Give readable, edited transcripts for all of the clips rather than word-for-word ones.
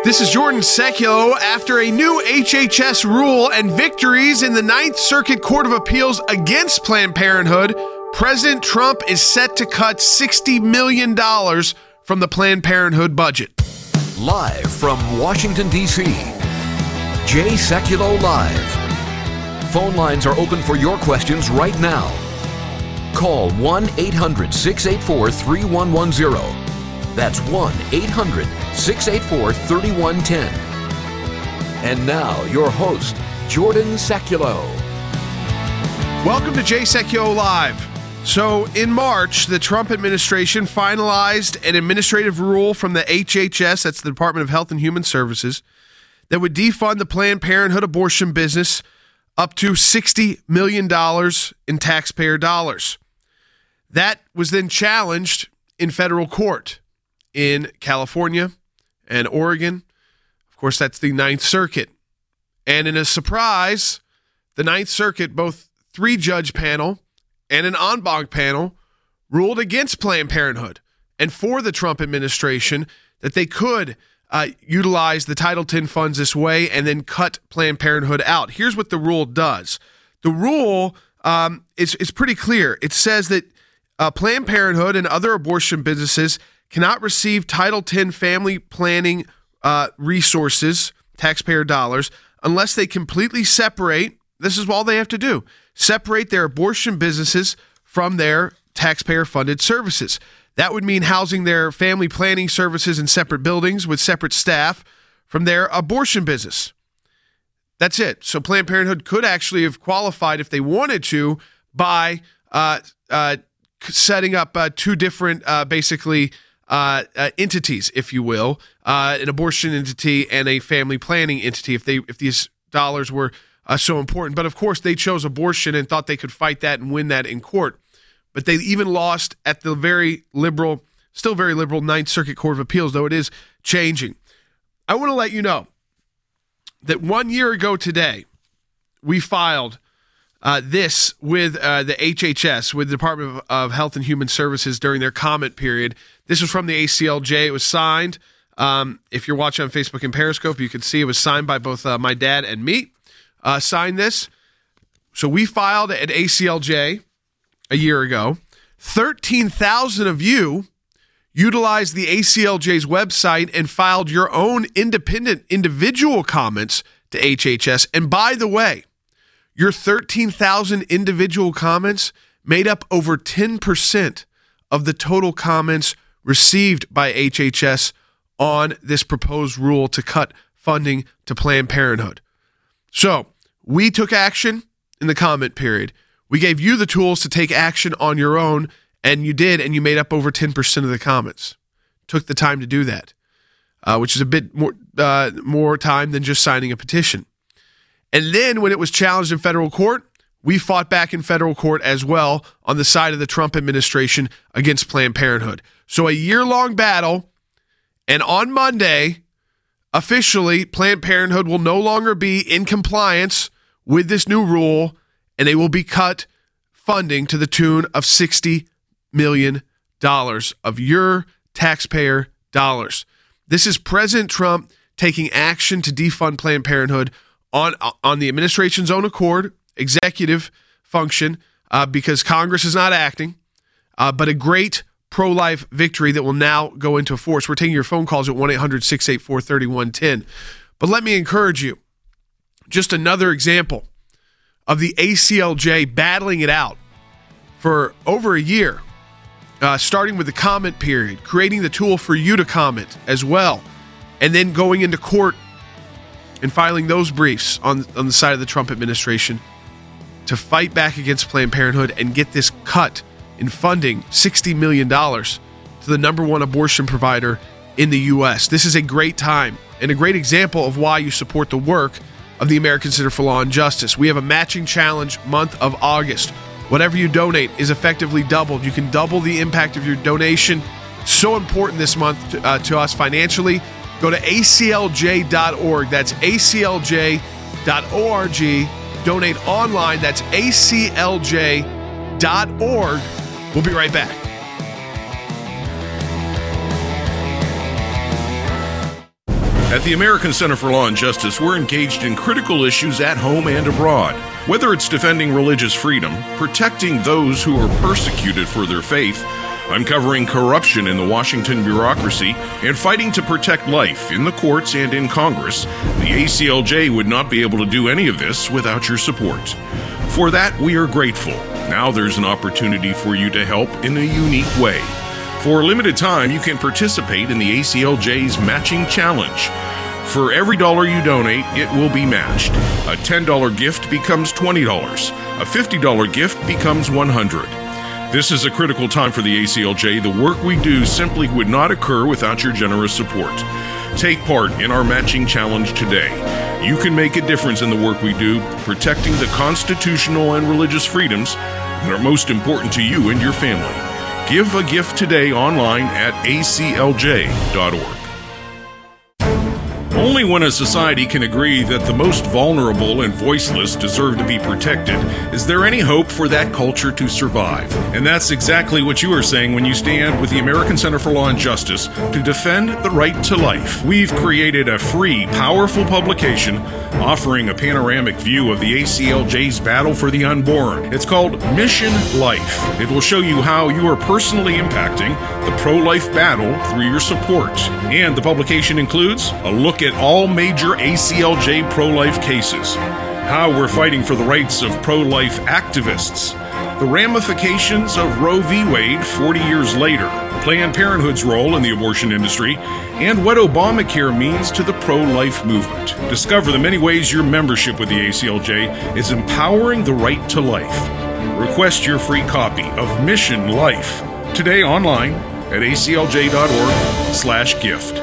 This is Jordan Seculo. After a new HHS rule and victories in the Ninth Circuit Court of Appeals against Planned Parenthood, President Trump is set to cut $60 million from the Planned Parenthood budget. Live from Washington, D.C., Jay Seculo Live. Phone lines are open for your questions right now. Call 1-800-684-3110. That's 1-800-684-3110. And now, your host, Jordan Seculo. Welcome to Jay Seculo Live. So, in March, the Trump administration finalized an administrative rule from the HHS, that's the Department of Health and Human Services, that would defund the Planned Parenthood abortion business up to $60 million in taxpayer dollars. That was then challenged in federal court in California and Oregon. Of course, that's the Ninth Circuit. And in a surprise, the Ninth Circuit, both three-judge panel and an en banc panel, ruled against Planned Parenthood and for the Trump administration that they could utilize the Title X funds this way and then cut Planned Parenthood out. Here's what the rule does. The rule is pretty clear. It says that Planned Parenthood and other abortion businesses cannot receive Title X family planning resources, taxpayer dollars, unless they completely separate, this is all they have to do, separate their abortion businesses from their taxpayer-funded services. That would mean housing their family planning services in separate buildings with separate staff from their abortion business. That's it. So Planned Parenthood could actually have qualified, if they wanted to, by setting up two different, entities, if you will, an abortion entity and a family planning entity, if these dollars were so important. But of course, they chose abortion and thought they could fight that and win that in court. But they even lost at the still very liberal Ninth Circuit Court of Appeals, though it is changing. I want to let you know that 1 year ago today, we filed this with the HHS, with the Department of Health and Human Services during their comment period. This was from the ACLJ. It was signed. If you're watching on Facebook and Periscope, you can see it was signed by both my dad and me. Signed this. So we filed at ACLJ a year ago. 13,000 of you utilized the ACLJ's website and filed your own independent individual comments to HHS. And by the way, your 13,000 individual comments made up over 10% of the total comments received by HHS on this proposed rule to cut funding to Planned Parenthood. So we took action in the comment period. We gave you the tools to take action on your own, and you did, and you made up over 10% of the comments. Took the time to do that, which is a bit more time than just signing a petition. And then when it was challenged in federal court, we fought back in federal court as well on the side of the Trump administration against Planned Parenthood. So a year-long battle, and on Monday, officially, Planned Parenthood will no longer be in compliance with this new rule, and they will be cut funding to the tune of $60 million of your taxpayer dollars. This is President Trump taking action to defund Planned Parenthood on the administration's own accord, executive function, because Congress is not acting, but a great pro-life victory that will now go into force. We're taking your phone calls at 1-800-684-3110. But let me encourage you, just another example of the ACLJ battling it out for over a year, starting with the comment period, creating the tool for you to comment as well, and then going into court and filing those briefs on the side of the Trump administration to fight back against Planned Parenthood and get this cut in funding, $60 million, to the number one abortion provider in the U.S. This is a great time and a great example of why you support the work of the American Center for Law and Justice. We have a matching challenge month of August. Whatever you donate is effectively doubled. You can double the impact of your donation. So important this month to us financially. Go to aclj.org. That's aclj.org. Donate online. That's aclj.org. We'll be right back. At the American Center for Law and Justice, we're engaged in critical issues at home and abroad. Whether it's defending religious freedom, protecting those who are persecuted for their faith, uncovering corruption in the Washington bureaucracy, and fighting to protect life in the courts and in Congress, the ACLJ would not be able to do any of this without your support. For that, we are grateful. Now there's an opportunity for you to help in a unique way. For a limited time, you can participate in the ACLJ's Matching Challenge. For every dollar you donate, it will be matched. A $10 gift becomes $20. A $50 gift becomes $100. This is a critical time for the ACLJ. The work we do simply would not occur without your generous support. Take part in our Matching Challenge today. You can make a difference in the work we do, protecting the constitutional and religious freedoms that are most important to you and your family. Give a gift today online at aclj.org. Only when a society can agree that the most vulnerable and voiceless deserve to be protected is there any hope for that culture to survive. And that's exactly what you are saying when you stand with the American Center for Law and Justice to defend the right to life. We've created a free, powerful publication offering a panoramic view of the ACLJ's battle for the unborn. It's called Mission Life. It will show you how you are personally impacting the pro-life battle through your support. And the publication includes a look at all major ACLJ pro-life cases, how we're fighting for the rights of pro-life activists, the ramifications of Roe v. Wade 40 years later, Planned Parenthood's role in the abortion industry, and what Obamacare means to the pro-life movement. Discover the many ways your membership with the ACLJ is empowering the right to life. Request your free copy of Mission Life today online at aclj.org/gift.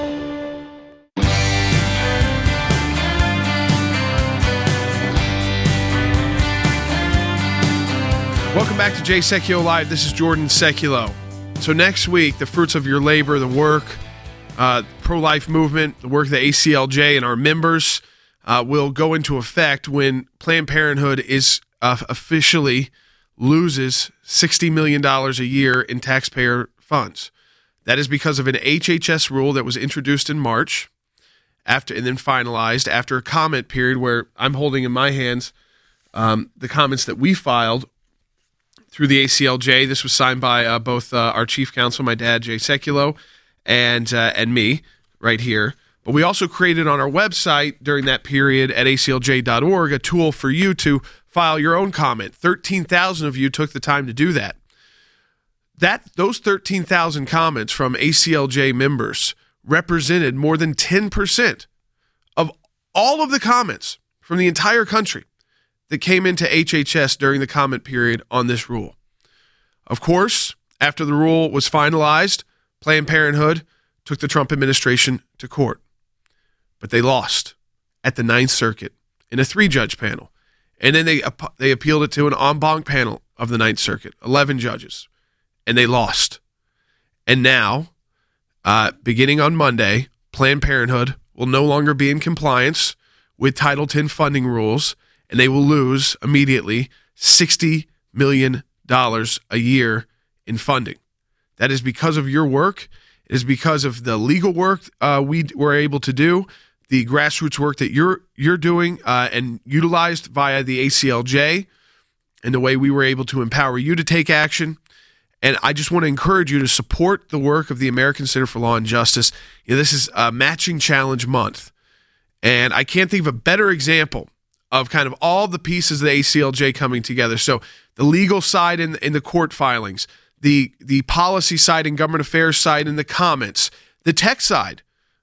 Welcome back to Jay Sekulow Live. This is Jordan Sekulow. So next week, the fruits of your labor, the work, pro-life movement, the work of the ACLJ and our members will go into effect when Planned Parenthood is officially loses $60 million a year in taxpayer funds. That is because of an HHS rule that was introduced in March and then finalized after a comment period where I'm holding in my hands the comments that we filed through the ACLJ. This was signed by both our chief counsel, my dad, Jay Sekulow, and me right here. But we also created on our website during that period at aclj.org a tool for you to file your own comment. 13,000 of you took the time to do that. Those 13,000 comments from ACLJ members represented more than 10% of all of the comments from the entire country that came into HHS during the comment period on this rule. Of course, after the rule was finalized, Planned Parenthood took the Trump administration to court. But they lost at the Ninth Circuit in a 3-judge panel. And then they appealed it to an en banc panel of the Ninth Circuit, 11 judges. And they lost. And now, beginning on Monday, Planned Parenthood will no longer be in compliance with Title X funding rules, and they will lose immediately $60 million a year in funding. That is because of your work. It is because of the legal work we were able to do, the grassroots work that you're doing and utilized via the ACLJ, and the way we were able to empower you to take action. And I just want to encourage you to support the work of the American Center for Law and Justice. This is a Matching Challenge month, and I can't think of a better example of kind of all the pieces of the ACLJ coming together. So the legal side in the court filings, the policy side and government affairs side in the comments, the tech side,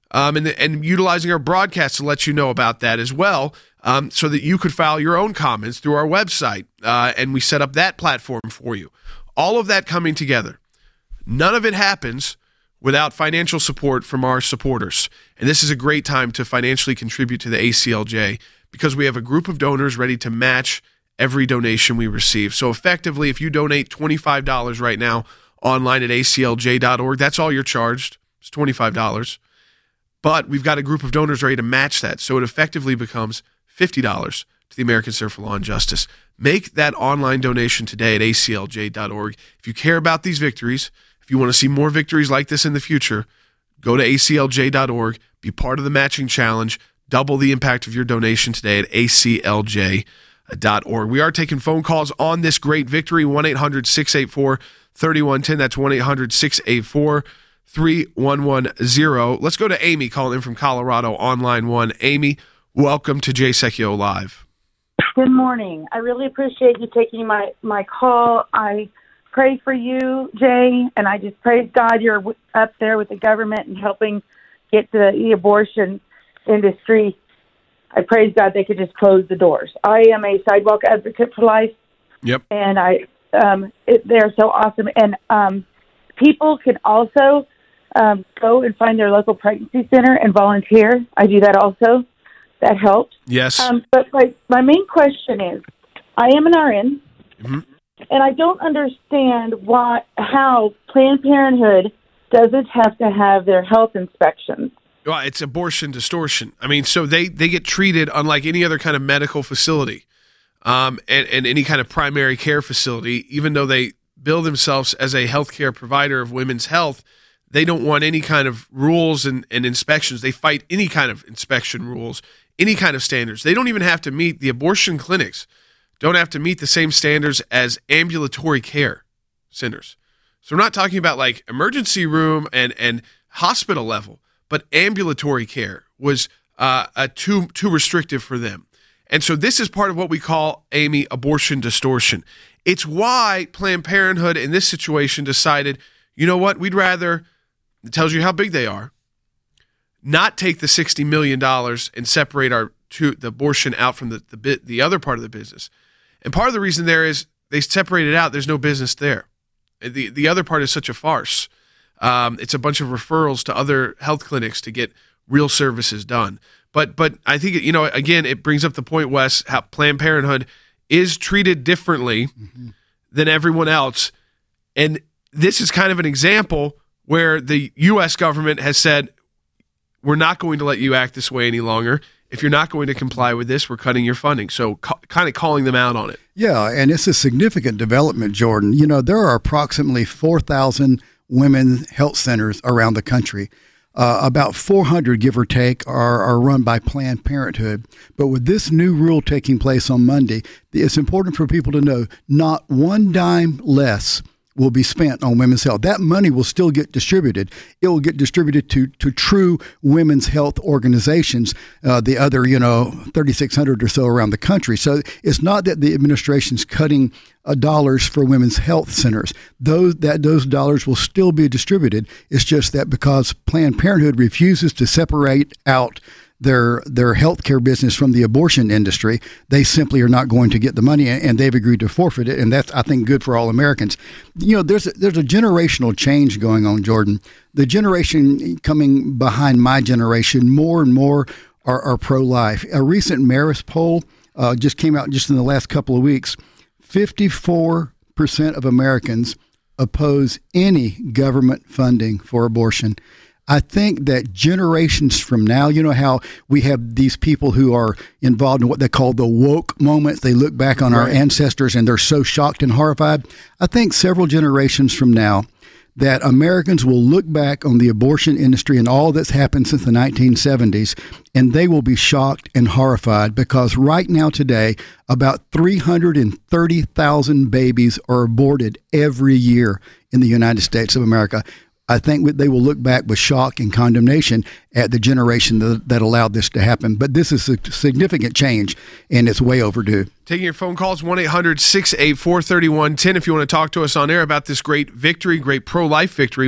and utilizing our broadcast to let you know about that as well, so that you could file your own comments through our website, and we set up that platform for you. All of that coming together. None of it happens without financial support from our supporters. And this is a great time to financially contribute to the ACLJ because we have a group of donors ready to match every donation we receive. So effectively, if you donate $25 right now online at aclj.org, that's all you're charged. It's $25. But we've got a group of donors ready to match that. So it effectively becomes $50 to the American Center for Law and Justice. Make that online donation today at aclj.org. If you care about these victories, if you want to see more victories like this in the future, go to aclj.org, Be part of the matching challenge. Double the impact of your donation today at aclj.org. We are taking phone calls on this great victory, 1-800-684-3110. That's 1-800-684-3110. Let's go to Amy calling in from Colorado on line 1. Amy, welcome to Jay Sekulow Live. Good morning. I really appreciate you taking my call. I pray for you, Jay, and I just praise God you're up there with the government and helping get the abortion industry. I praise God they could just close the doors. I am a sidewalk advocate for life. Yep. And they're so awesome. And people can also go and find their local pregnancy center and volunteer. I do that also. That helps. Yes. But my main question is, I am an RN, and I don't understand how Planned Parenthood doesn't have to have their health inspections. Well, it's abortion distortion. I mean, so they get treated unlike any other kind of medical facility and any kind of primary care facility. Even though they bill themselves as a healthcare provider of women's health, they don't want any kind of rules and inspections. They fight any kind of inspection rules, any kind of standards. They don't even have to meet, the abortion clinics don't have to meet the same standards as ambulatory care centers. So we're not talking about like emergency room and hospital level, but ambulatory care was too restrictive for them. And so this is part of what we call, Amy, abortion distortion. It's why Planned Parenthood in this situation decided, you know what, we'd rather, it tells you how big they are, not take the $60 million and separate the abortion out from the other part of the business. And part of the reason there is they separate it out. There's no business there. The other part is such a farce. It's a bunch of referrals to other health clinics to get real services done. But I think, again, it brings up the point, Wes, how Planned Parenthood is treated differently than everyone else. And this is kind of an example where the U.S. government has said, we're not going to let you act this way any longer. If you're not going to comply with this, we're cutting your funding. So kind of calling them out on it. Yeah, and it's a significant development, Jordan. There are approximately 4,000 women's health centers around the country. About 400, give or take, are run by Planned Parenthood. But with this new rule taking place on Monday, it's important for people to know not one dime less will be spent on women's health. That money will still get distributed. It will get distributed to true women's health organizations, the other, 3,600 or so around the country. So it's not that the administration's cutting dollars for women's health centers. Those dollars will still be distributed. It's just that because Planned Parenthood refuses to separate out their healthcare business from the abortion industry, they simply are not going to get the money, and they've agreed to forfeit it. And that's, I think, good for all Americans. There's a generational change going on, Jordan. The generation coming behind my generation, more and more are pro-life. A recent Marist poll just came out just in the last couple of weeks. 54% of Americans oppose any government funding for abortion. I think that generations from now, how we have these people who are involved in what they call the woke moments. They look back on our ancestors and they're so shocked and horrified. I think several generations from now that Americans will look back on the abortion industry and all that's happened since the 1970s, and they will be shocked and horrified because right now today, about 330,000 babies are aborted every year in the United States of America. I think they will look back with shock and condemnation at the generation that allowed this to happen. But this is a significant change, and it's way overdue. Taking your phone calls, 1-800-684-3110. If you want to talk to us on air about this great victory, great pro-life victory,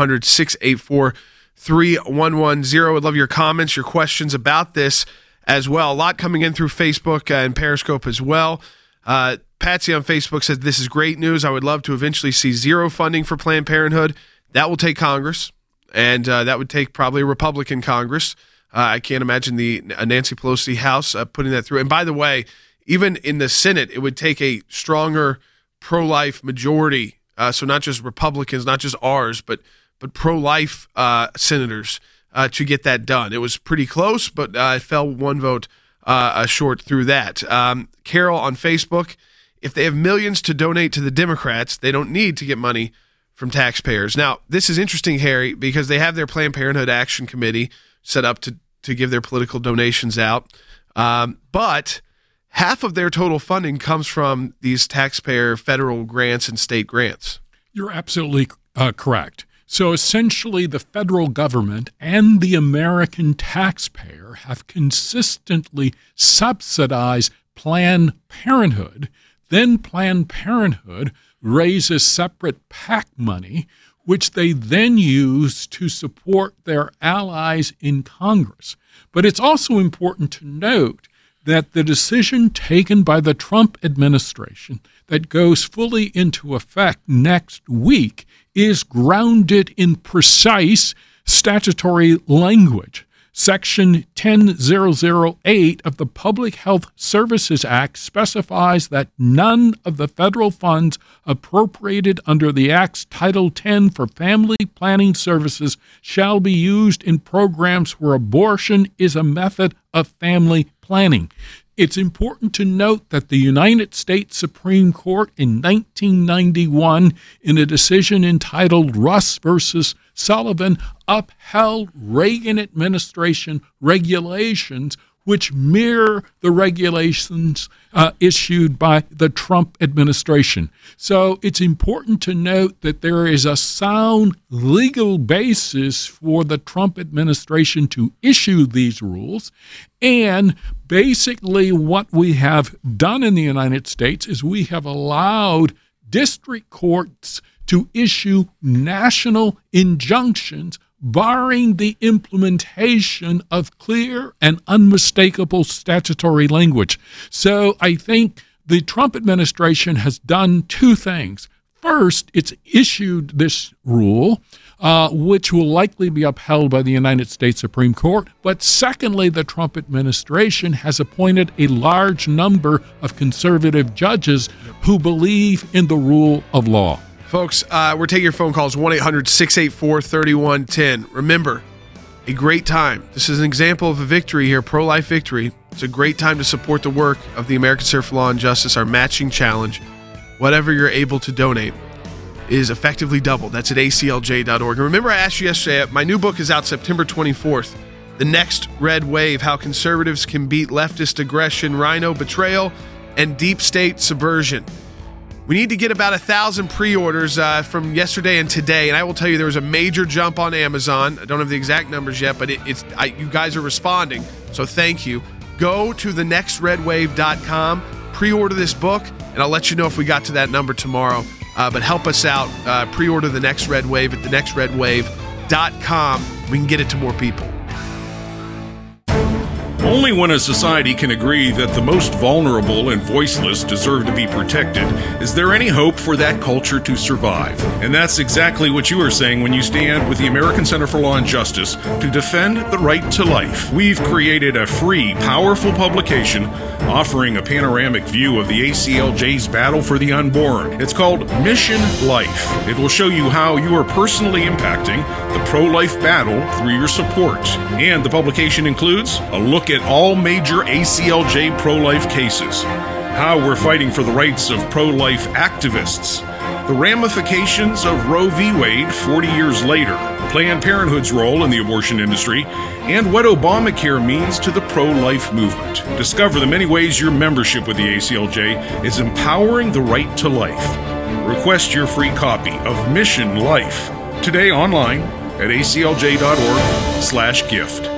1-800-684-3110. I'd love your comments, your questions about this as well. A lot coming in through Facebook and Periscope as well. Patsy on Facebook said, this is great news. I would love to eventually see zero funding for Planned Parenthood. That will take Congress, and that would take probably a Republican Congress. I can't imagine the Nancy Pelosi House putting that through. And by the way, even in the Senate, it would take a stronger pro-life majority. So not just Republicans, not just ours, but pro-life senators to get that done. It was pretty close, but it fell one vote short through that. Carol on Facebook, if they have millions to donate to the Democrats, they don't need to get money from taxpayers. Now, this is interesting, Harry, because they have their Planned Parenthood Action Committee. set up to give their political donations out. But half of their total funding comes from these taxpayer federal grants and state grants. You're absolutely correct. So essentially, the federal government and the American taxpayer have consistently subsidized Planned Parenthood. Then Planned Parenthood raises separate PAC money, which they then use to support their allies in Congress. But it's also important to note that the decision taken by the Trump administration that goes fully into effect next week is grounded in precise statutory language. Section 10008 of the Public Health Services Act specifies that none of the federal funds appropriated under the Act's Title 10 for family planning services shall be used in programs where abortion is a method of family planning. It's important to note that the United States Supreme Court in 1991, in a decision entitled Russ versus Sullivan, upheld Reagan administration regulations which mirror the regulations issued by the Trump administration. So it's important to note that there is a sound legal basis for the Trump administration to issue these rules. And basically what we have done in the United States is we have allowed district courts to issue national injunctions barring the implementation of clear and unmistakable statutory language. So I think the Trump administration has done two things. First, it's issued this rule, which will likely be upheld by the United States Supreme Court. But secondly, the Trump administration has appointed a large number of conservative judges who believe in the rule of law. Folks, we're taking your phone calls, 1-800-684-3110. Remember, a great time. This is an example of a victory here, pro-life victory. It's a great time to support the work of the American Center for Law and Justice, our matching challenge. Whatever you're able to donate is effectively doubled. That's at aclj.org. And remember, I asked you yesterday, my new book is out September 24th. The Next Red Wave, How Conservatives Can Beat Leftist Aggression, Rhino Betrayal, and Deep State Subversion. We need to get about 1,000 pre-orders from yesterday and today, and I will tell you there was a major jump on Amazon. I don't have the exact numbers yet, but you guys are responding, so thank you. Go to thenextredwave.com, pre-order this book, and I'll let you know if we got to that number tomorrow. But help us out. Pre-order The Next Red Wave at thenextredwave.com. We can get it to more people. Only when a society can agree that the most vulnerable and voiceless deserve to be protected is there any hope for that culture to survive. And that's exactly what you are saying when you stand with the American Center for Law and Justice to defend the right to life. We've created a free, powerful publication offering a panoramic view of the ACLJ's battle for the unborn. It's called Mission Life. It will show you how you are personally impacting the pro-life battle through your support. And the publication includes a look at all major ACLJ pro-life cases, how we're fighting for the rights of pro-life activists, the ramifications of Roe v. Wade 40 years later, Planned Parenthood's role in the abortion industry, and what Obamacare means to the pro-life movement. Discover the many ways your membership with the ACLJ is empowering the right to life. Request your free copy of Mission Life today online at aclj.org/gift.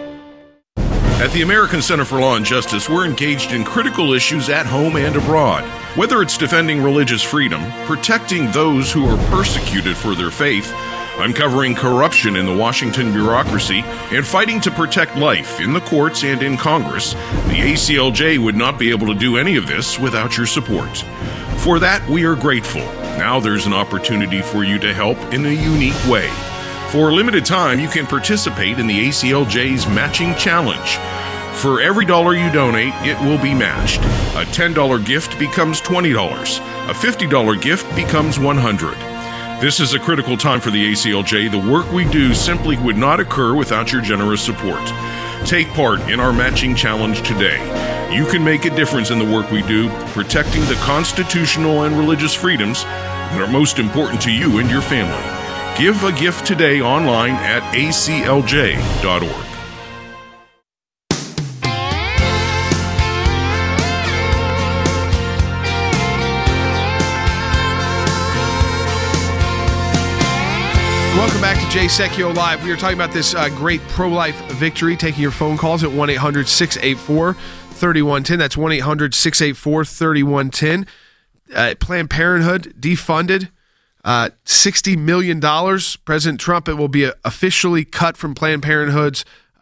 At the American Center for Law and Justice, we're engaged in critical issues at home and abroad. Whether it's defending religious freedom, protecting those who are persecuted for their faith, uncovering corruption in the Washington bureaucracy, and fighting to protect life in the courts and in Congress, the ACLJ would not be able to do any of this without your support. For that, we are grateful. Now there's an opportunity for you to help in a unique way. For a limited time, you can participate in the ACLJ's Matching Challenge. For every dollar you donate, it will be matched. A $10 gift becomes $20. A $50 gift becomes $100. This is a critical time for the ACLJ. The work we do simply would not occur without your generous support. Take part in our Matching Challenge today. You can make a difference in the work we do, protecting the constitutional and religious freedoms that are most important to you and your family. Give a gift today online at aclj.org. Welcome back to Jay Secchio Live. We are talking about this great pro-life victory, taking your phone calls at 1-800-684-3110. That's 1-800-684-3110. Planned Parenthood defunded $60 million. President Trump, it will be officially cut from Planned Parenthood's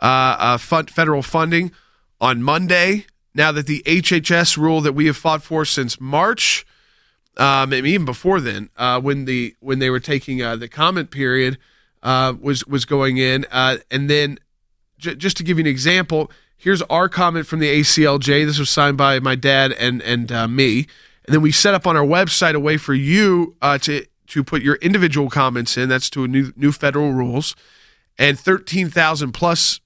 federal funding on Monday. Now that the HHS rule that we have fought for since March, and even before then, when they were taking the comment period was going in, and then just to give you an example, here's our comment from the ACLJ. This was signed by my dad and me, and then we set up on our website a way for you to put your individual comments in. That's to a new federal rules, and 13,000 plus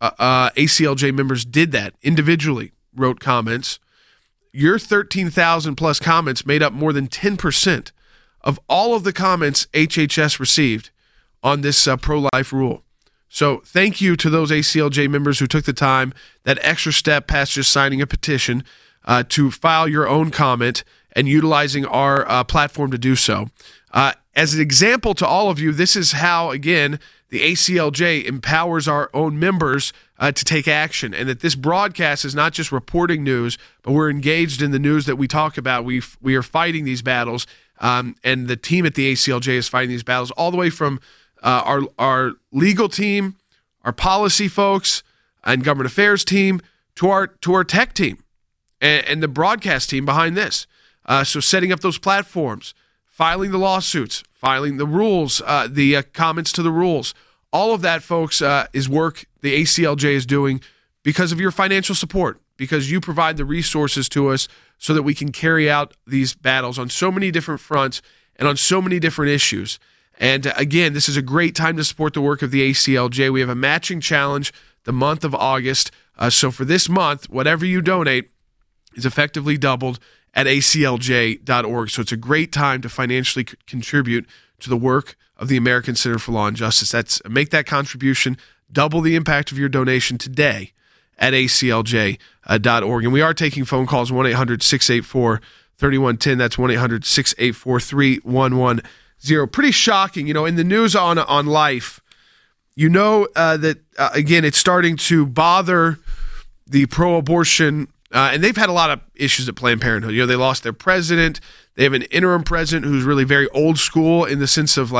ACLJ members did that individually, wrote comments. Your 13,000 plus comments made up more than 10% of all of the comments HHS received on this pro-life rule. So thank you to those ACLJ members who took the time, that extra step past just signing a petition, to file your own comment and utilizing our platform to do so. As an example to all of you, this is how, again, the ACLJ empowers our own members to take action, and that this broadcast is not just reporting news, but we're engaged in the news that we talk about. We are fighting these battles, and the team at the ACLJ is fighting these battles all the way from our legal team, our policy folks, and government affairs team to our tech team and the broadcast team behind this. So setting up those platforms, filing the lawsuits, filing the rules, the comments to the rules. All of that, folks, is work the ACLJ is doing because of your financial support, because you provide the resources to us so that we can carry out these battles on so many different fronts and on so many different issues. And again, this is a great time to support the work of the ACLJ. We have a matching challenge the month of August. So for this month, whatever you donate is effectively doubled at aclj.org. So it's a great time to financially contribute to the work of the American Center for Law and Justice. Make that contribution, double the impact of your donation today at aclj.org. And we are taking phone calls, 1-800-684-3110. That's 1-800-684-3110. Pretty shocking, in the news on Life, that, again, it's starting to bother the pro-abortion, and they've had a lot of issues at Planned Parenthood. They lost their president. They have an interim president who's really very old school in the sense of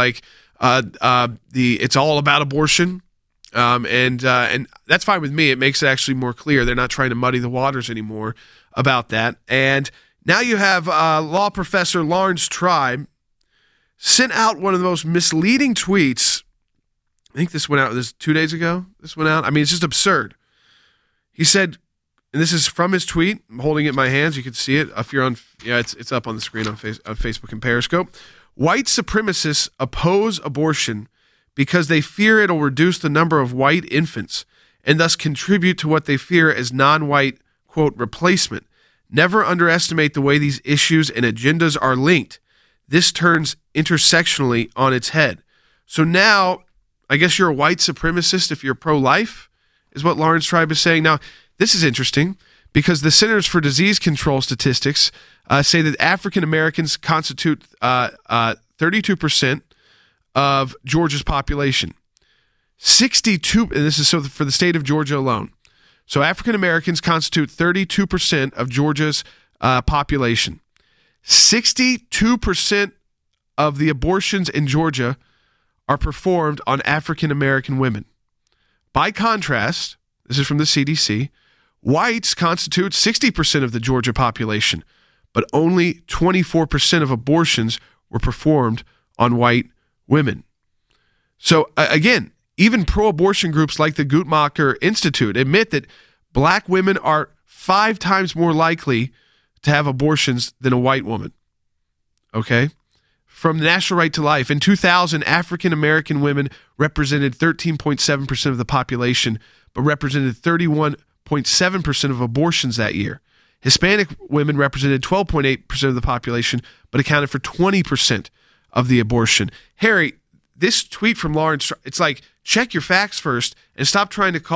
it's all about abortion, and that's fine with me. It makes it actually more clear. They're not trying to muddy the waters anymore about that. And now you have law professor Laurence Tribe sent out one of the most misleading tweets. I think this went out 2 days ago. This went out. I mean, it's just absurd. He said, and this is from his tweet. I'm holding it in my hands. You can see it. If you're on, it's up on the screen on Facebook and Periscope. White supremacists oppose abortion because they fear it'll reduce the number of white infants and thus contribute to what they fear as non-white, quote, replacement. Never underestimate the way these issues and agendas are linked. This turns intersectionally on its head. So now, I guess you're a white supremacist if you're pro-life, is what Laurence Tribe is saying. Now, this is interesting because the Centers for Disease Control statistics say that African Americans constitute 32% of Georgia's population. 62, and this is so for the state of Georgia alone. So African Americans constitute 32% of Georgia's population. 62% of the abortions in Georgia are performed on African American women. By contrast, this is from the CDC, whites constitute 60% of the Georgia population, but only 24% of abortions were performed on white women. So again, even pro-abortion groups like the Guttmacher Institute admit that black women are 5 times more likely to have abortions than a white woman. Okay? From National Right to Life, in 2000, African American women represented 13.7% of the population, but represented 31.7% of abortions that year. Hispanic women represented 12.8% of the population, but accounted for 20% of the abortion. Harry, this tweet from Laurence, it's like, check your facts first and stop trying to call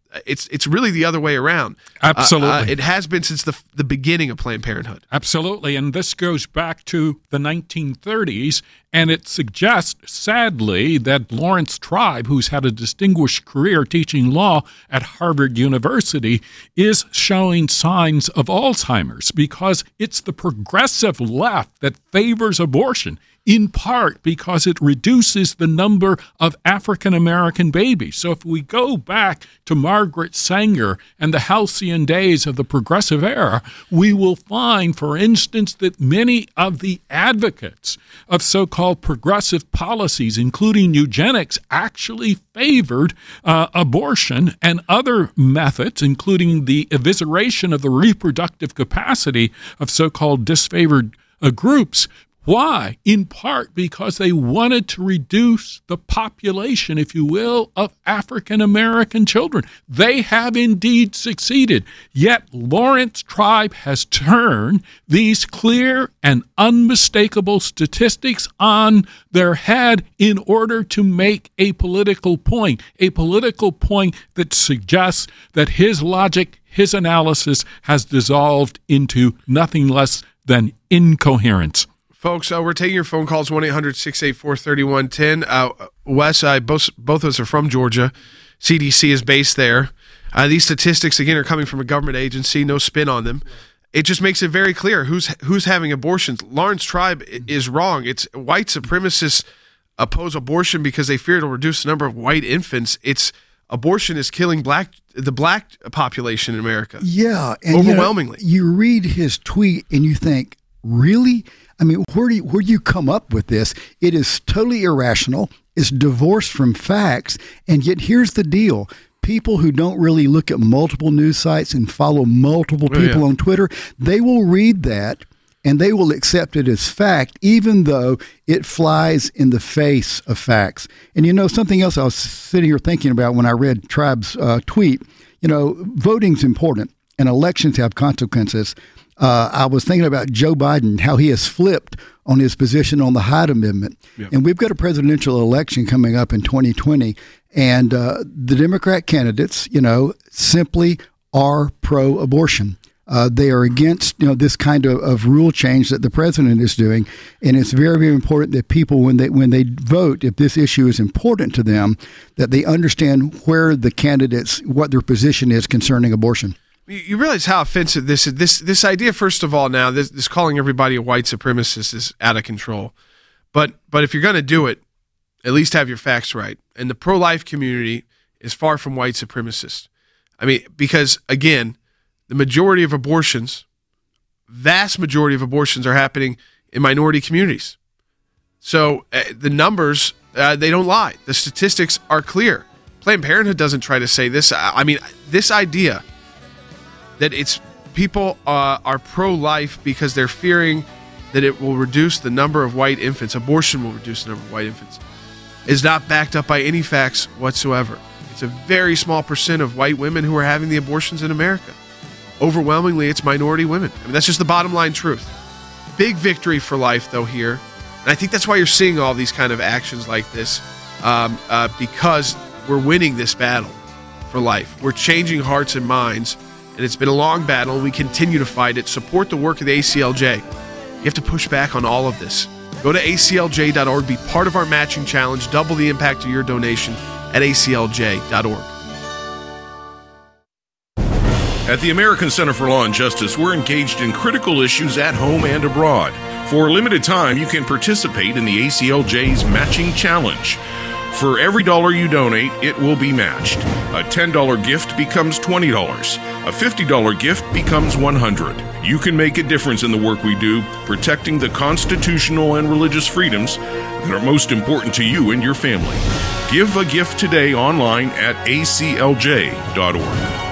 It's really the other way around. Absolutely. It has been since the beginning of Planned Parenthood. Absolutely. And this goes back to the 1930s, and it suggests, sadly, that Lawrence Tribe, who's had a distinguished career teaching law at Harvard University, is showing signs of Alzheimer's because it's the progressive left that favors abortion, in part because it reduces the number of African-American babies. So if we go back to Margaret Sanger and the halcyon days of the progressive era, we will find, for instance, that many of the advocates of so-called progressive policies, including eugenics, actually favored abortion and other methods, including the evisceration of the reproductive capacity of so-called disfavored groups. Why? In part because they wanted to reduce the population, if you will, of African American children. They have indeed succeeded. Yet Lawrence Tribe has turned these clear and unmistakable statistics on their head in order to make a political point that suggests that his logic, his analysis has dissolved into nothing less than incoherence. Folks, we're taking your phone calls, 1-800-684-3110. Wes, both of us are from Georgia. CDC is based there. These statistics, again, are coming from a government agency, no spin on them. It just makes it very clear who's having abortions. Lawrence Tribe is wrong. It's white supremacists oppose abortion because they fear it'll reduce the number of white infants. Abortion is killing the black population in America. Yeah. And overwhelmingly. You read his tweet and you think, really? I mean, where do you come up with this? It is totally irrational. It's divorced from facts. And yet here's the deal. People who don't really look at multiple news sites and follow multiple people on Twitter, they will read that and they will accept it as fact, even though it flies in the face of facts. And something else I was sitting here thinking about when I read Tribe's tweet, voting's important and elections have consequences. I was thinking about Joe Biden, how he has flipped on his position on the Hyde Amendment. Yep. And we've got a presidential election coming up in 2020. And the Democrat candidates, simply are pro-abortion. They are against, this kind of rule change that the president is doing. And it's very, very important that people, when they vote, if this issue is important to them, that they understand where the candidates, what their position is concerning abortion. You realize how offensive this is. This idea, first of all, now this calling everybody a white supremacist is out of control. But if you're going to do it, at least have your facts right. And the pro-life community is far from white supremacist. I mean, because again, the vast majority of abortions are happening in minority communities. So the numbers, they don't lie. The statistics are clear. Planned Parenthood doesn't try to say this. I mean, this idea that it's people are pro-life because they're fearing that it will reduce the number of white infants, abortion will reduce the number of white infants, is not backed up by any facts whatsoever. It's a very small percent of white women who are having the abortions in America. Overwhelmingly, it's minority women. I mean, that's just the bottom line truth. Big victory for life, though, here. And I think that's why you're seeing all these kind of actions like this, because we're winning this battle for life. We're changing hearts and minds. And it's been a long battle, and we continue to fight it. Support the work of the ACLJ. You have to push back on all of this. Go to aclj.org, be part of our matching challenge, double the impact of your donation at aclj.org. At the American Center for Law and Justice, we're engaged in critical issues at home and abroad. For a limited time, you can participate in the ACLJ's Matching Challenge. For every dollar you donate, it will be matched. A $10 gift becomes $20. A $50 gift becomes $100. You can make a difference in the work we do, protecting the constitutional and religious freedoms that are most important to you and your family. Give a gift today online at aclj.org.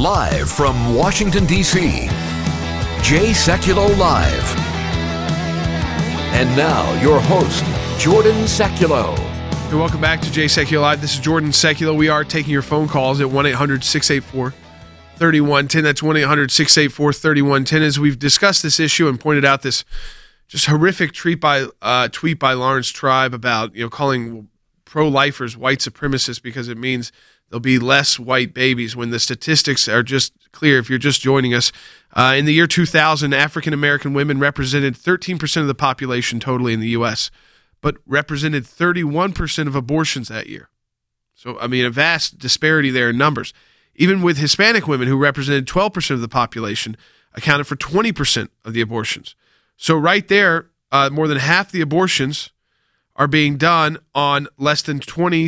Live from Washington, D.C., Jay Sekulow Live. And now, your host, Jordan Sekulow. Hey, welcome back to Jay Sekulow Live. This is Jordan Sekulow. We are taking your phone calls at 1-800-684-3110. That's 1-800-684-3110. As we've discussed this issue and pointed out this just horrific tweet by Lawrence Tribe about calling pro-lifers white supremacists because it means there'll be less white babies, when the statistics are just clear if you're just joining us. In the year 2000, African-American women represented 13% of the population totally in the U.S., but represented 31% of abortions that year. So, a vast disparity there in numbers. Even with Hispanic women, who represented 12% of the population, accounted for 20% of the abortions. So right there, more than half the abortions are being done on less than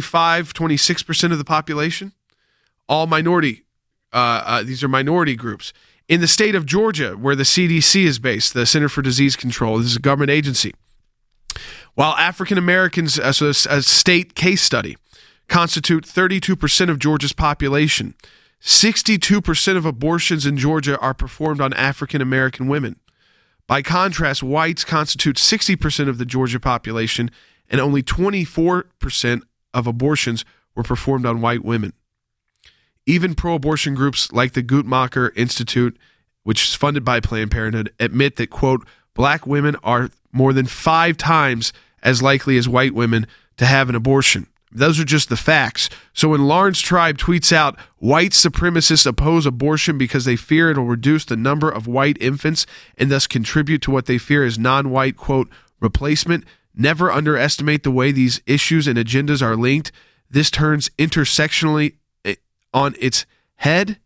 26% of the population. All minority. These are minority groups. In the state of Georgia, where the CDC is based, the Center for Disease Control, this is a government agency, while African Americans, so a state case study, constitute 32% of Georgia's population, 62% of abortions in Georgia are performed on African American women. By contrast, whites constitute 60% of the Georgia population, and only 24% of abortions were performed on white women. Even pro-abortion groups like the Guttmacher Institute, which is funded by Planned Parenthood, admit that, quote, black women are more than 5 times as likely as white women to have an abortion. Those are just the facts. So when Lawrence Tribe tweets out, white supremacists oppose abortion because they fear it'll reduce the number of white infants and thus contribute to what they fear is non-white, quote, replacement, never underestimate the way these issues and agendas are linked. This turns intersectionally on its head.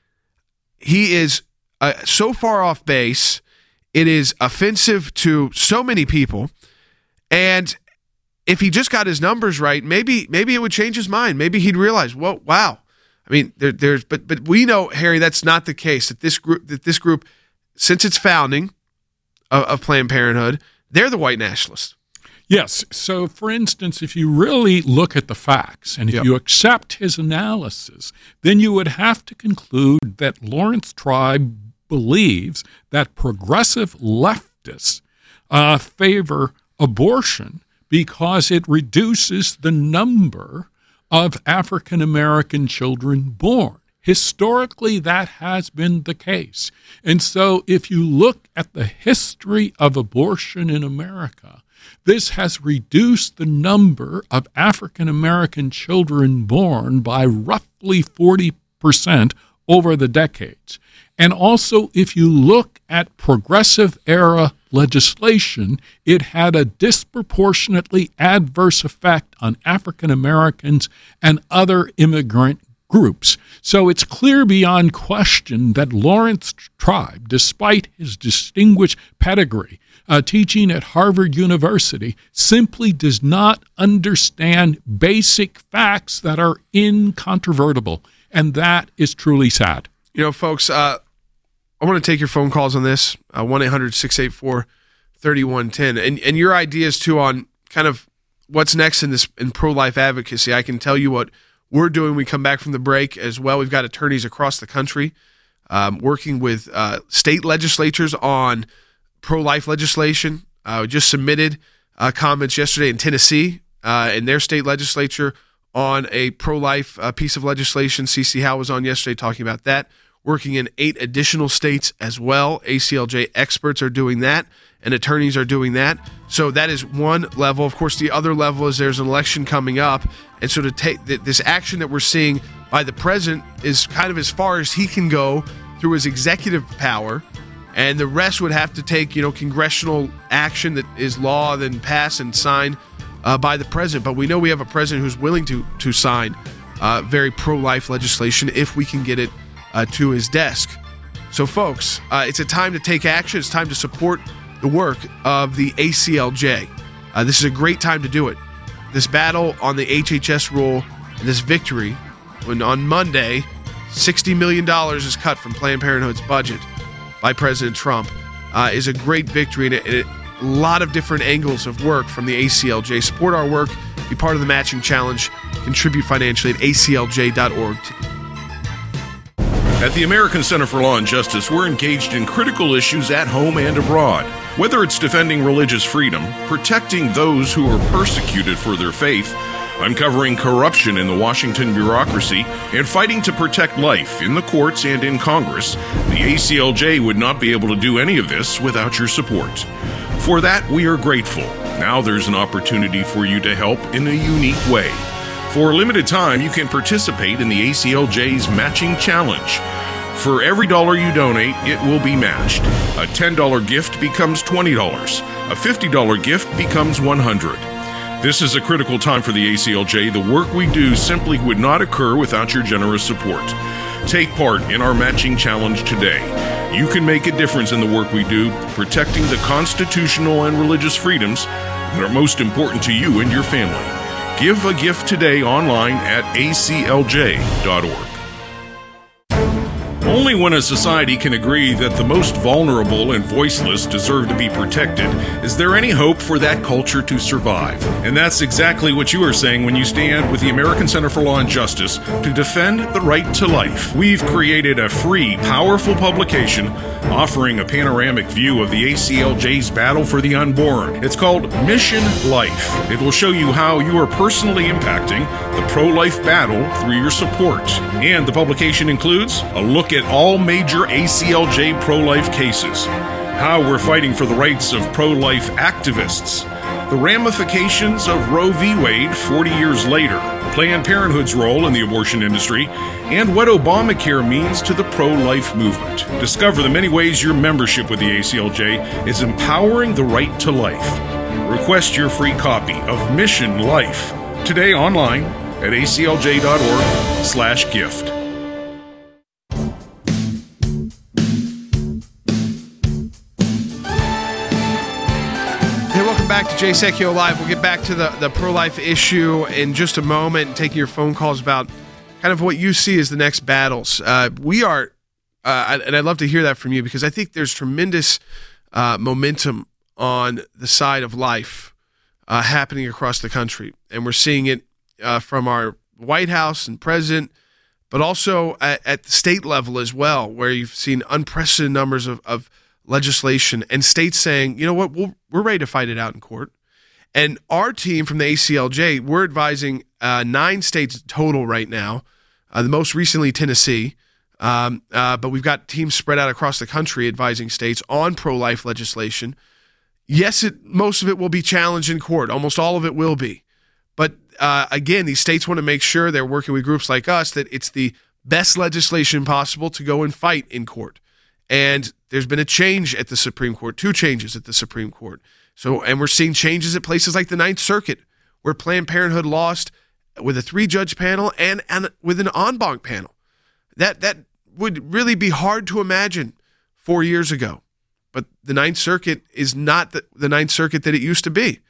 He is so far off base. It is offensive to so many people. And if he just got his numbers right, maybe it would change his mind. Maybe he'd realize, well, wow. But we know, Harry, that's not the case. That this group, since its founding of Planned Parenthood, they're the white nationalists. Yes. So, for instance, if you really look at the facts and if you accept his analysis, then you would have to conclude that Lawrence Tribe believes that progressive leftists favor abortion because it reduces the number of African American children born. Historically, that has been the case. And so if you look at the history of abortion in America, this has reduced the number of African American children born by roughly 40% over the decades. And also, if you look at progressive era legislation, it had a disproportionately adverse effect on African Americans and other immigrant groups. So it's clear beyond question that Lawrence Tribe, despite his distinguished pedigree, teaching at Harvard University, simply does not understand basic facts that are incontrovertible. And that is truly sad. Folks, I want to take your phone calls on this, 1-800-684-3110. And your ideas, too, on kind of what's next in pro-life advocacy. I can tell you what we're doing. We come back from the break as well. We've got attorneys across the country working with state legislatures on pro-life legislation. We just submitted comments yesterday in Tennessee in their state legislature on a pro-life piece of legislation. CC Howe was on yesterday talking about that. Working in 8 additional states as well. ACLJ experts are doing that, and attorneys are doing that. So that is one level. Of course, the other level is there's an election coming up, and so to take this action that we're seeing by the president is kind of as far as he can go through his executive power, and the rest would have to take, congressional action that is law, then passed and signed by the president. But we know we have a president who's willing to sign very pro-life legislation if we can get it to his desk. So, folks, it's a time to take action. It's time to support the work of the ACLJ. This is a great time to do it. This battle on the HHS rule and this victory, when on Monday, $60 million is cut from Planned Parenthood's budget by President Trump, is a great victory and a lot of different angles of work from the ACLJ. Support our work, be part of the matching challenge, contribute financially at aclj.org. At the American Center for Law and Justice, we're engaged in critical issues at home and abroad. Whether it's defending religious freedom, protecting those who are persecuted for their faith, uncovering corruption in the Washington bureaucracy, and fighting to protect life in the courts and in Congress, the ACLJ would not be able to do any of this without your support. For that, we are grateful. Now there's an opportunity for you to help in a unique way. For a limited time, you can participate in the ACLJ's Matching Challenge. For every dollar you donate, it will be matched. A $10 gift becomes $20. A $50 gift becomes $100. This is a critical time for the ACLJ. The work we do simply would not occur without your generous support. Take part in our Matching Challenge today. You can make a difference in the work we do, protecting the constitutional and religious freedoms that are most important to you and your family. Give a gift today online at aclj.org. Only when a society can agree that the most vulnerable and voiceless deserve to be protected is there any hope for that culture to survive. And that's exactly what you are saying when you stand with the American Center for Law and Justice to defend the right to life. We've created a free, powerful publication offering a panoramic view of the ACLJ's battle for the unborn. It's called Mission Life. It will show you how you are personally impacting the pro-life battle through your support. And the publication includes a look at all major ACLJ pro-life cases, how we're fighting for the rights of pro-life activists, the ramifications of Roe v. Wade 40 years later, Planned Parenthood's role in the abortion industry, and what Obamacare means to the pro-life movement. Discover the many ways your membership with the ACLJ is empowering the right to life. Request your free copy of Mission Life today online at aclj.org/gift. Back to Jay Sekulow Live. We'll get back to the pro-life issue in just a moment, taking your phone calls about kind of what you see as the next battles. We are, and I'd love to hear that from you, because I think there's tremendous momentum on the side of life happening across the country. And we're seeing it from our White House and president, but also at the state level as well, where you've seen unprecedented numbers of legislation and states saying, you know what, we're ready to fight it out in court. And our team from the ACLJ, we're advising 9 states total right now, the most recently Tennessee, but we've got teams spread out across the country advising states on pro-life legislation. Yes, most of it will be challenged in court. Almost all of it will be. But again, these states want to make sure they're working with groups like us, that it's the best legislation possible to go and fight in court. And there's been a change at the Supreme Court, 2 changes at the Supreme Court. So, and we're seeing changes at places like the Ninth Circuit, where Planned Parenthood lost with a 3-judge panel and with an en banc panel. That would really be hard to imagine 4 years ago. But the Ninth Circuit is not the Ninth Circuit that it used to be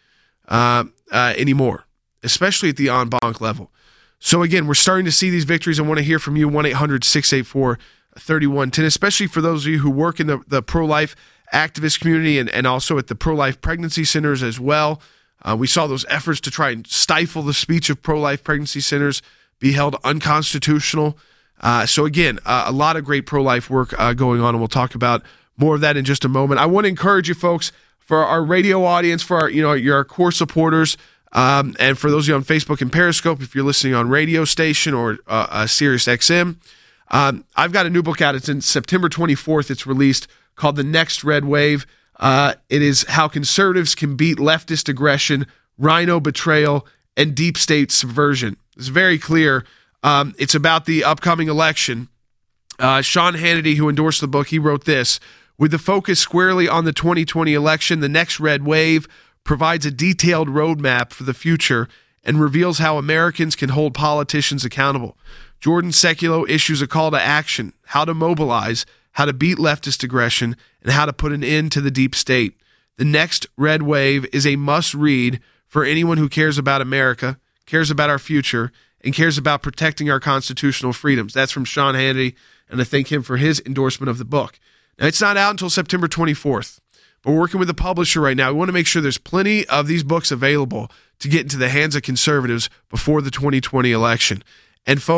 anymore, especially at the en banc level. So again, we're starting to see these victories. I want to hear from you, 1-800-684-3110, especially for those of you who work in the pro-life activist community and also at the pro-life pregnancy centers as well. We saw those efforts to try and stifle the speech of pro-life pregnancy centers be held unconstitutional. So again, a lot of great pro-life work going on, and we'll talk about more of that in just a moment. I want to encourage you folks, for our radio audience, for our, your core supporters, and for those of you on Facebook and Periscope, if you're listening on radio station or Sirius XM, I've got a new book out. It's in September 24th. It's released, called The Next Red Wave. It is how conservatives can beat leftist aggression, rhino betrayal, and deep state subversion. It's very clear. It's about the upcoming election. Sean Hannity, who endorsed the book, he wrote this: with the focus squarely on the 2020 election, The Next Red Wave provides a detailed roadmap for the future and reveals how Americans can hold politicians accountable. Jordan Sekulow issues a call to action, how to mobilize, how to beat leftist aggression, and how to put an end to the deep state. The Next Red Wave is a must-read for anyone who cares about America, cares about our future, and cares about protecting our constitutional freedoms. That's from Sean Hannity, and I thank him for his endorsement of the book. Now, it's not out until September 24th, but we're working with a publisher right now. We want to make sure there's plenty of these books available to get into the hands of conservatives before the 2020 election. And folks,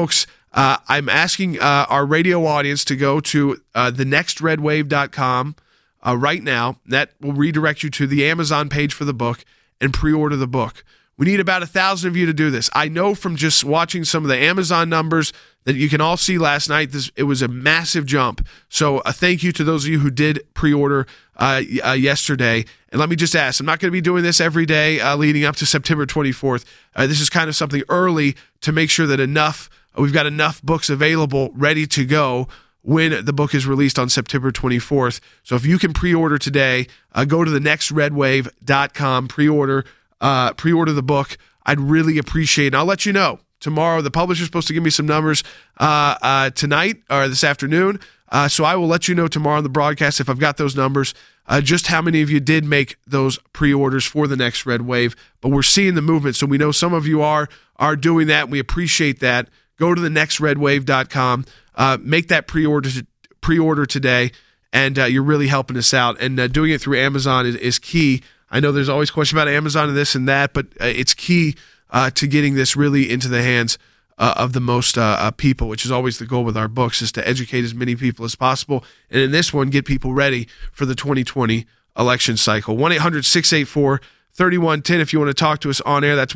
I'm asking our radio audience to go to thenextredwave.com right now. That will redirect you to the Amazon page for the book and pre-order the book. We need about 1,000 of you to do this. I know from just watching some of the Amazon numbers that you can all see last night, it was a massive jump. So a thank you to those of you who did pre-order yesterday. And let me just ask, I'm not going to be doing this every day leading up to September 24th. This is kind of something early to make sure that we've got enough books available, ready to go when the book is released on September 24th. So if you can pre-order today, go to thenextredwave.com, pre-order the book. I'd really appreciate it. I'll let you know tomorrow. The publisher's supposed to give me some numbers tonight or this afternoon. So I will let you know tomorrow on the broadcast if I've got those numbers, just how many of you did make those pre-orders for the Next Red Wave. But we're seeing the movement, so we know some of you are doing that, and we appreciate that. Go to thenextredwave.com, make that pre-order today, and you're really helping us out. And doing it through Amazon is key. I know there's always question about Amazon and this and that, but it's key to getting this really into the hands of the most people, which is always the goal with our books, is to educate as many people as possible. And in this one, get people ready for the 2020 election cycle. 1-800-684-3110 if you want to talk to us on air. That's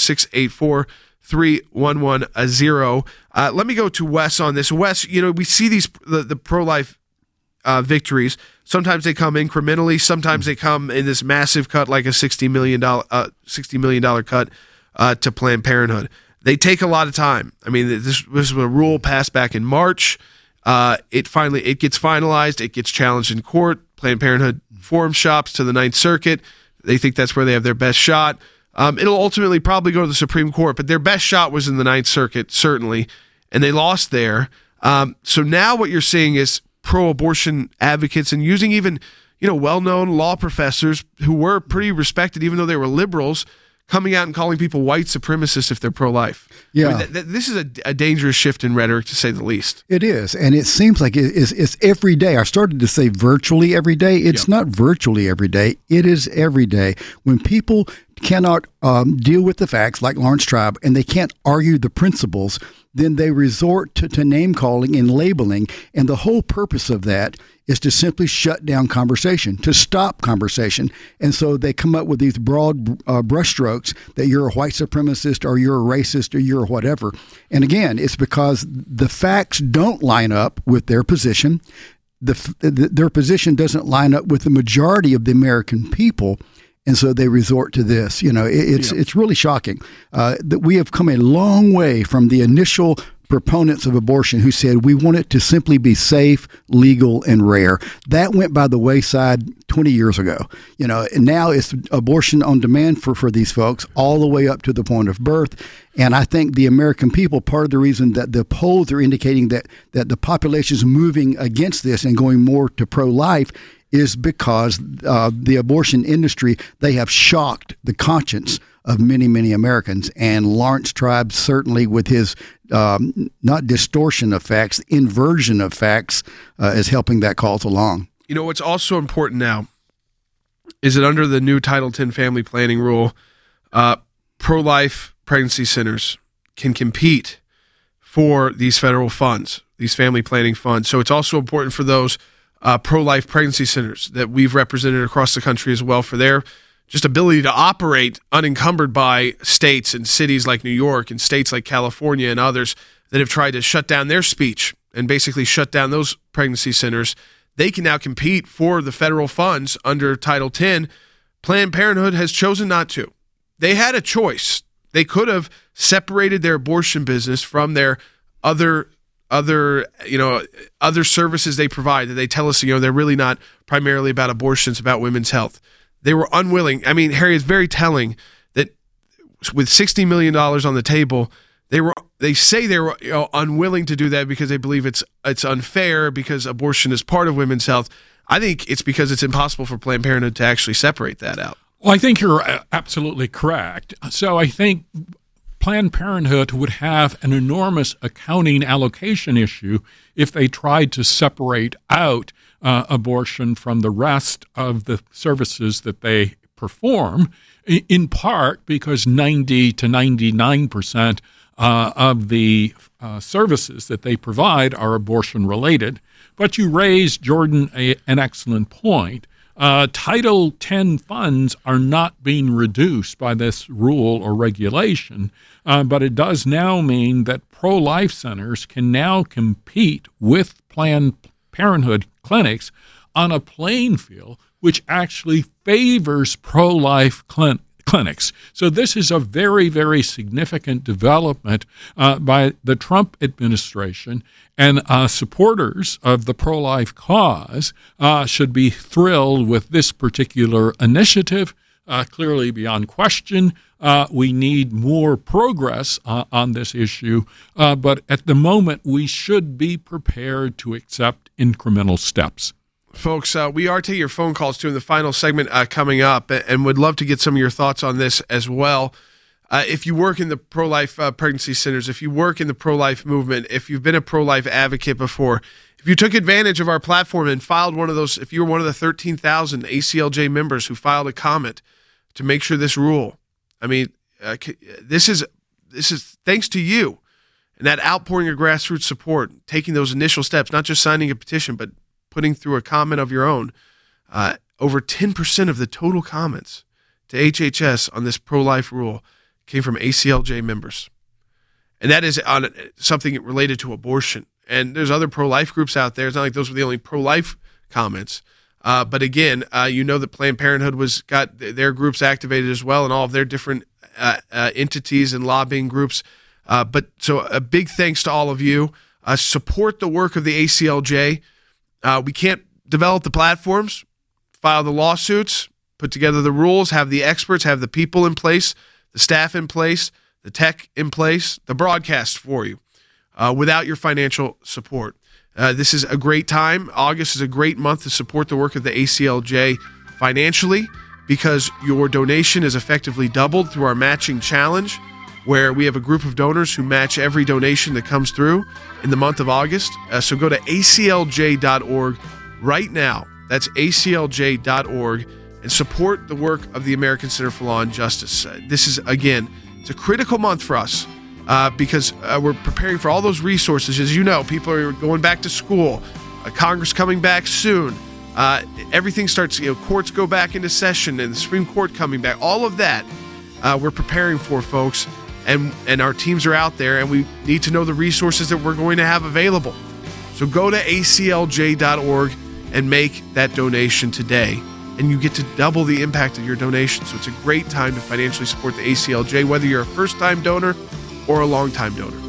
1-800-684-3110. Let me go to Wes on this. Wes, we see the pro-life victories. Sometimes they come incrementally. Sometimes they come in this massive cut, like a $60 million cut to Planned Parenthood. They take a lot of time. I mean, this was a rule passed back in March. It gets finalized. It gets challenged in court. Planned Parenthood forum shops to the Ninth Circuit. They think that's where they have their best shot. It'll ultimately probably go to the Supreme Court, but their best shot was in the Ninth Circuit, certainly, and they lost there. So now what you're seeing is pro-abortion advocates and using even, well-known law professors who were pretty respected, even though they were liberals, coming out and calling people white supremacists if they're pro-life. Yeah. I mean, this is a dangerous shift in rhetoric, to say the least. It is, and it seems like it's every day. I started to say virtually every day. It's not virtually every day. It is every day. When people cannot deal with the facts, like Lawrence Tribe, and they can't argue the principles, then they resort to name-calling and labeling, and the whole purpose of that is to simply shut down conversation, to stop conversation. And so they come up with these broad brushstrokes that you're a white supremacist or you're a racist or you're whatever. And again, it's because the facts don't line up with their position. Their position doesn't line up with the majority of the American people. And so they resort to this. It's really shocking that we have come a long way from the initial proponents of abortion who said we want it to simply be safe, legal, and rare. That went by the wayside 20 years ago. And now it's abortion on demand for these folks all the way up to the point of birth. And I think the American people, part of the reason that the polls are indicating that the population is moving against this and going more to pro-life is because the abortion industry, they have shocked the conscience of many, many Americans. And Lawrence Tribe, certainly with his not distortion of facts, inversion of facts, is helping that cause along. What's also important now is that under the new Title 10 family planning rule, pro-life pregnancy centers can compete for these federal funds, these family planning funds. So it's also important for those pro-life pregnancy centers that we've represented across the country as well, for their just ability to operate unencumbered by states and cities like New York and states like California and others that have tried to shut down their speech and basically shut down those pregnancy centers. They can now compete for the federal funds under Title 10. Planned Parenthood has chosen not to. They had a choice. They could have separated their abortion business from their other services they provide, that they tell us, they're really not primarily about abortion, it's about women's health. They were unwilling. I mean, Harry, it's very telling that with $60 million on the table, they say they were unwilling to do that because they believe it's unfair because abortion is part of women's health. I think it's because it's impossible for Planned Parenthood to actually separate that out. Well, I think you're absolutely correct. So I think Planned Parenthood would have an enormous accounting allocation issue if they tried to separate out abortion from the rest of the services that they perform, in part because 90 to 99% of the services that they provide are abortion-related. But you raised, Jordan, an excellent point. Title X funds are not being reduced by this rule or regulation, but it does now mean that pro-life centers can now compete with Planned Parenthood clinics on a playing field which actually favors pro-life clinics. So this is a very, very significant development by the Trump administration, and supporters of the pro-life cause should be thrilled with this particular initiative. Clearly, beyond question, we need more progress on this issue, but at the moment, we should be prepared to accept incremental steps. Folks, we are taking your phone calls, too, in the final segment coming up, and would love to get some of your thoughts on this as well. If you work in the pro-life pregnancy centers, if you work in the pro-life movement, if you've been a pro-life advocate before, if you took advantage of our platform and filed one of those, if you were one of the 13,000 ACLJ members who filed a comment to make sure this rule, I mean, this is thanks to you and that outpouring of grassroots support, taking those initial steps, not just signing a petition, but putting through a comment of your own. Over 10% of the total comments to HHS on this pro-life rule came from ACLJ members. And that is on something related to abortion. And there's other pro-life groups out there. It's not like those were the only pro-life comments. But again, you know that Planned Parenthood got their groups activated as well, and all of their different entities and lobbying groups. But so a big thanks to all of you. Support the work of the ACLJ. We can't develop the platforms, file the lawsuits, put together the rules, have the experts, have the people in place, the staff in place, the tech in place, the broadcast for you, without your financial support. This is a great time. August is a great month to support the work of the ACLJ financially, because your donation is effectively doubled through our matching challenge, where we have a group of donors who match every donation that comes through in the month of August. So go to aclj.org right now. That's aclj.org, and support the work of the American Center for Law and Justice. This is, again, it's a critical month for us because we're preparing for all those resources. As you know, people are going back to school, Congress coming back soon. Everything starts, courts go back into session, and the Supreme Court coming back. All of that we're preparing for, folks. And our teams are out there, and we need to know the resources that we're going to have available. So go to aclj.org and make that donation today, and you get to double the impact of your donation. So it's a great time to financially support the ACLJ, whether you're a first-time donor or a long-time donor.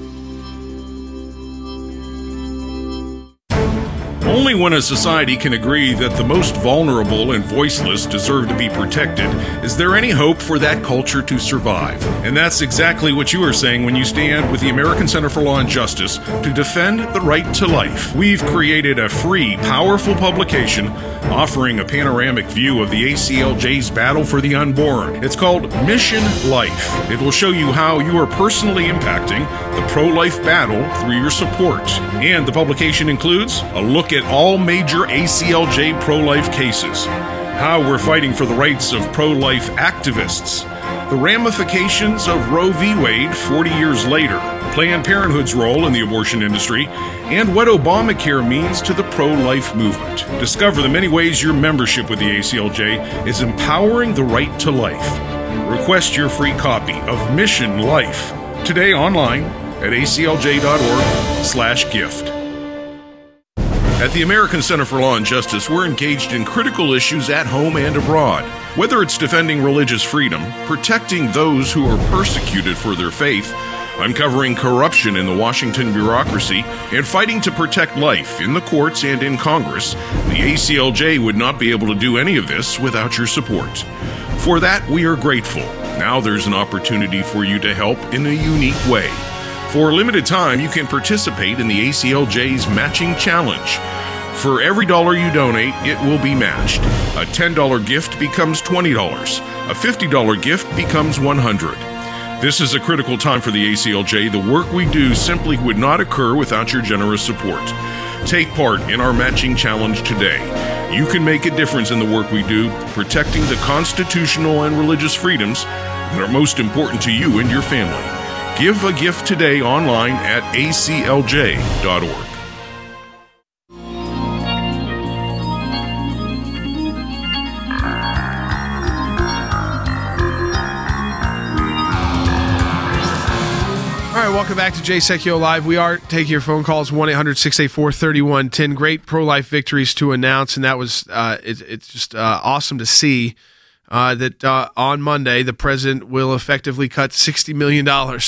Only when a society can agree that the most vulnerable and voiceless deserve to be protected is there any hope for that culture to survive. And that's exactly what you are saying when you stand with the American Center for Law and Justice to defend the right to life. We've created a free, powerful publication offering a panoramic view of the ACLJ's battle for the unborn. It's called Mission Life. It will show you how you are personally impacting the pro-life battle through your support. And the publication includes a look at all major ACLJ pro-life cases, how we're fighting for the rights of pro-life activists, the ramifications of Roe v. Wade 40 years later, Planned Parenthood's role in the abortion industry, and what Obamacare means to the pro-life movement. Discover the many ways your membership with the ACLJ is empowering the right to life. Request your free copy of Mission Life today online at aclj.org/gift. At the American Center for Law and Justice, we're engaged in critical issues at home and abroad. Whether it's defending religious freedom, protecting those who are persecuted for their faith, uncovering corruption in the Washington bureaucracy, and fighting to protect life in the courts and in Congress, the ACLJ would not be able to do any of this without your support. For that, we are grateful. Now there's an opportunity for you to help in a unique way. For a limited time, you can participate in the ACLJ's Matching Challenge. For every dollar you donate, it will be matched. A $10 gift becomes $20. A $50 gift becomes $100. This is a critical time for the ACLJ. The work we do simply would not occur without your generous support. Take part in our Matching Challenge today. You can make a difference in the work we do, protecting the constitutional and religious freedoms that are most important to you and your family. Give a gift today online at aclj.org. All right, welcome back to Jay Secchio Live. We are taking your phone calls, 1-800-684-3110. Great pro-life victories to announce, and that was it's just awesome to see that on Monday the president will effectively cut $60 million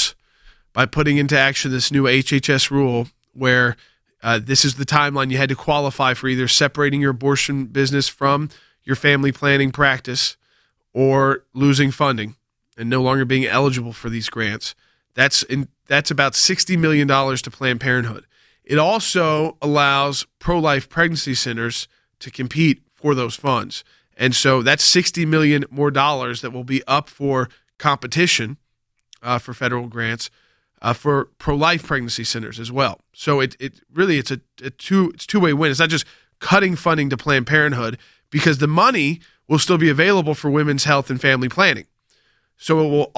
by putting into action this new HHS rule where this is the timeline you had to qualify for either separating your abortion business from your family planning practice or losing funding and no longer being eligible for these grants. That's about $60 million to Planned Parenthood. It also allows pro-life pregnancy centers to compete for those funds. And so that's $60 million more dollars that will be up for competition for federal grants for pro-life pregnancy centers as well. So it's a two-way win. It's not just cutting funding to Planned Parenthood because the money will still be available for women's health and family planning. So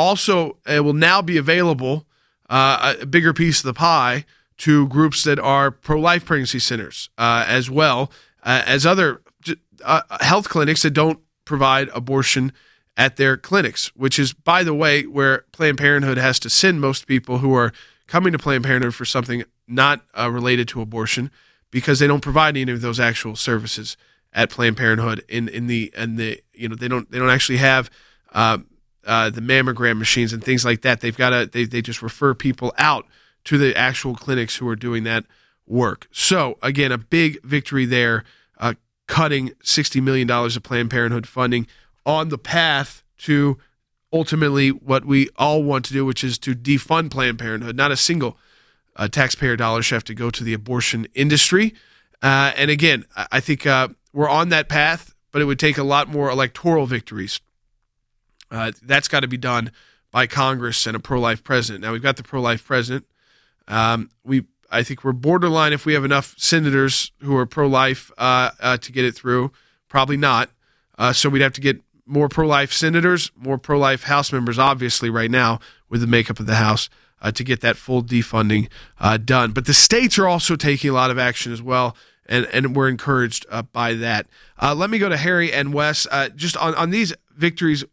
it will now be available, a bigger piece of the pie, to groups that are pro-life pregnancy centers, as well as other health clinics that don't provide abortion at their clinics, which is, by the way, where Planned Parenthood has to send most people who are coming to Planned Parenthood for something not related to abortion, because they don't provide any of those actual services at Planned Parenthood. They don't actually have the mammogram machines and things like that. They just refer people out to the actual clinics who are doing that work. So again, a big victory there, cutting $60 million of Planned Parenthood funding on the path to ultimately what we all want to do, which is to defund Planned Parenthood. Not a single taxpayer dollar should have to go to the abortion industry. And again, I think we're on that path, but it would take a lot more electoral victories. That's got to be done by Congress and a pro-life president. Now, we've got the pro-life president. I think we're borderline if we have enough senators who are pro-life to get it through. Probably not. So we'd have to get more pro-life senators, more pro-life House members, obviously, right now with the makeup of the House, to get that full defunding done. But the states are also taking a lot of action as well, and we're encouraged by that. Let me go to Harry and Wes. Just on these victories,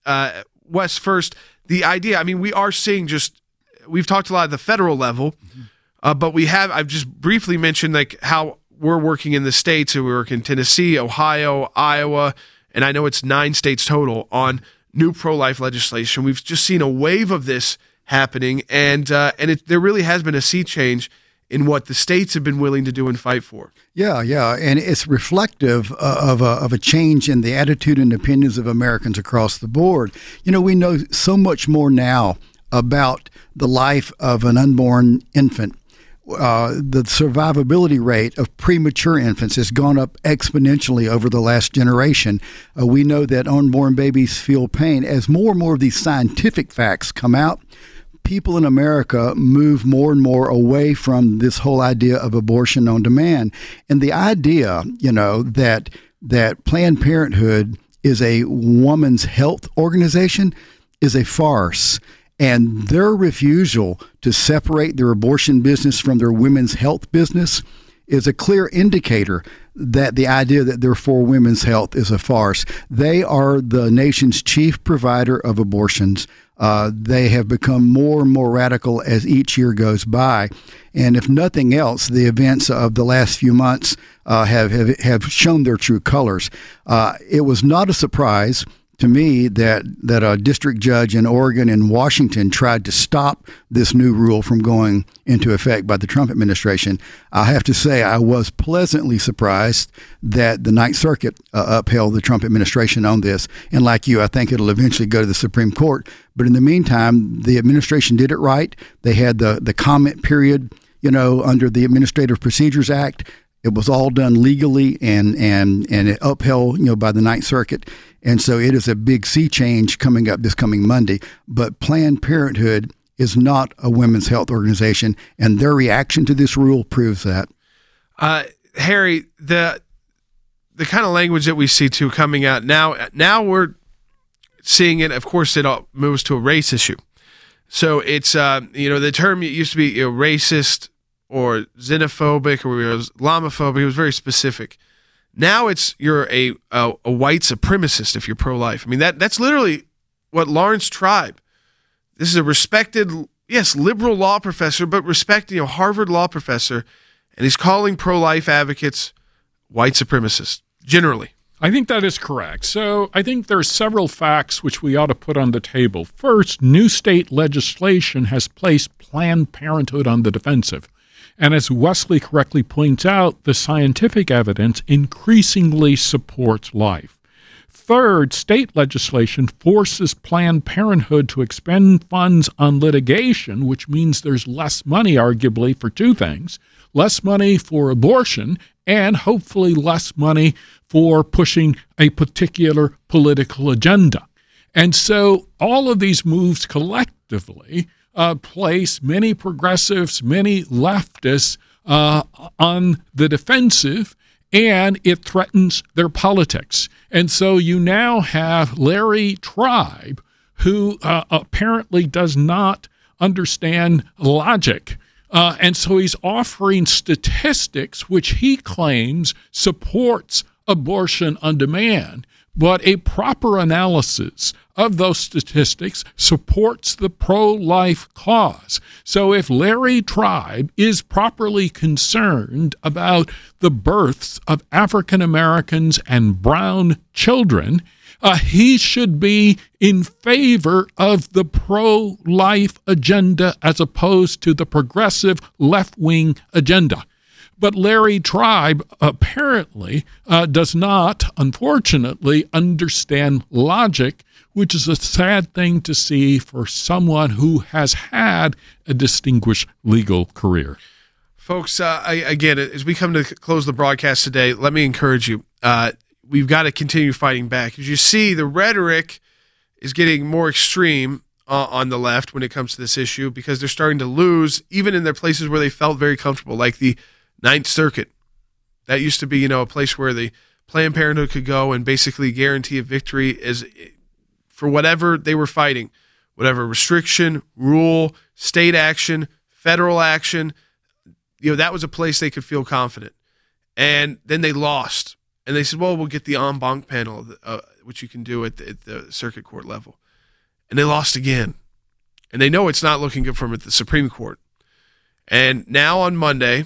Wes, first, the idea, I mean, we are seeing we've talked a lot at the federal level, but I've just briefly mentioned like how we're working in the states. We work in Tennessee, Ohio, Iowa, and I know it's 9 states total on new pro-life legislation. We've just seen a wave of this happening, and there really has been a sea change in what the states have been willing to do and fight for. Yeah, and it's reflective of a change in the attitude and opinions of Americans across the board. You know, we know so much more now about the life of an unborn infant. The survivability rate of premature infants has gone up exponentially over the last generation. We know that unborn babies feel pain. As more and more of these scientific facts come out, people in America move more and more away from this whole idea of abortion on demand. And the idea, that Planned Parenthood is a woman's health organization is a farce. And their refusal to separate their abortion business from their women's health business is a clear indicator that the idea that they're for women's health is a farce. They are the nation's chief provider of abortions. They have become more and more radical as each year goes by. And if nothing else, the events of the last few months have shown their true colors. It was not a surprise to me that a district judge in Oregon and Washington tried to stop this new rule from going into effect by the Trump administration. I have to say I was pleasantly surprised that the Ninth Circuit upheld the Trump administration on this. And like you, I think it'll eventually go to the Supreme Court. But in the meantime, the administration did it right. They had the comment period, under the Administrative Procedures Act. It was all done legally and it upheld, by the Ninth Circuit. And so it is a big sea change coming up this coming Monday. But Planned Parenthood is not a women's health organization, and their reaction to this rule proves that. Harry, the kind of language that we see too coming out now we're seeing it. Of course, it all moves to a race issue. So it's, the term used to be racist or xenophobic or Islamophobic. It was very specific. Now it's you're a white supremacist if you're pro-life. I mean, that's literally what Lawrence Tribe, this is a respected, yes, liberal law professor, but respected, Harvard law professor, and he's calling pro-life advocates white supremacists, generally. I think that is correct. So I think there are several facts which we ought to put on the table. First, new state legislation has placed Planned Parenthood on the defensive. And as Wesley correctly points out, the scientific evidence increasingly supports life. Third, state legislation forces Planned Parenthood to expend funds on litigation, which means there's less money, arguably, for two things: less money for abortion and hopefully less money for pushing a particular political agenda. And so all of these moves collectively place many progressives, many leftists on the defensive, and it threatens their politics. And so you now have Larry Tribe, who apparently does not understand logic. And so he's offering statistics which he claims supports abortion on demand, but a proper analysis of those statistics supports the pro-life cause. So if Larry Tribe is properly concerned about the births of African Americans and brown children, he should be in favor of the pro-life agenda as opposed to the progressive left-wing agenda. But Larry Tribe apparently does not, unfortunately, understand logic, which is a sad thing to see for someone who has had a distinguished legal career. Folks, again, as we come to close the broadcast today, let me encourage you. We've got to continue fighting back. As you see, the rhetoric is getting more extreme on the left when it comes to this issue because they're starting to lose, even in their places where they felt very comfortable, like the Ninth Circuit. That used to be, a place where the Planned Parenthood could go and basically guarantee a victory for whatever they were fighting, whatever restriction, rule, state action, federal action. That was a place they could feel confident. And then they lost. And they said, well, we'll get the en banc panel, which you can do at the circuit court level. And they lost again. And they know it's not looking good for them at the Supreme Court. And now on Monday,